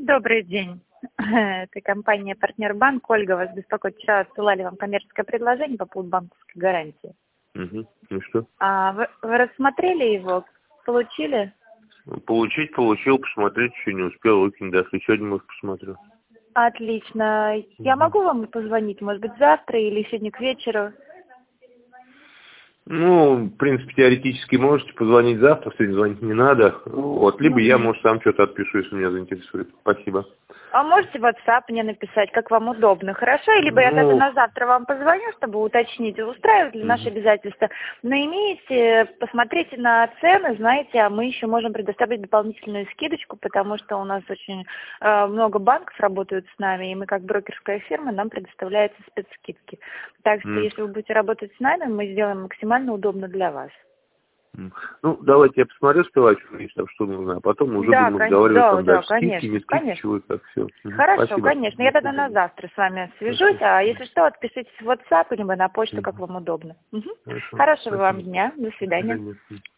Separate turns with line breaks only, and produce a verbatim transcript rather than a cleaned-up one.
Добрый день. Это компания «Партнер Банк». Ольга вас беспокоит. Вчера отсылали вам коммерческое предложение по поводу банковской гарантии.
Угу. Ну что?
А вы, вы рассмотрели его? Получили?
Получить получил, посмотреть еще не успел. Очень даже сегодня, может, посмотрю.
Отлично. Я
Угу.
могу вам позвонить, может быть, завтра или сегодня к вечеру?
Ну, в принципе, теоретически можете позвонить завтра, сегодня звонить не надо. Вот. Либо
Угу.
я, может, сам что-то отпишу, если меня заинтересует. Спасибо.
А можете в WhatsApp мне написать, как вам удобно, хорошо? Либо я тогда
Ну,
на завтра вам позвоню, чтобы уточнить, устраивают ли наши
угу.
обязательства. Но имейте, посмотрите на цены, знаете, а мы еще можем предоставить дополнительную скидочку, потому что у нас очень э, много банков работают с нами, и мы как брокерская фирма, нам предоставляются спецскидки. Так что,
М.
если вы будете работать с нами, мы сделаем максимально удобно для вас.
Ну, давайте я посмотрю сперва, что, что нужно, а потом уже
Да,
будем
кон...
разговаривать
да,
там
да,
дальше. Скидки,
конечно,
не скидки,
конечно.
чего и как, все.
Хорошо,
Спасибо.
конечно.
До
Я тогда на
свидания.
завтра с вами свяжусь,
Хорошо.
а если что, отпишитесь в WhatsApp либо на почту, как
Угу.
вам удобно. Угу.
Хорошо.
Хорошего вам
Спасибо.
дня. До
До
свидания.
свидания.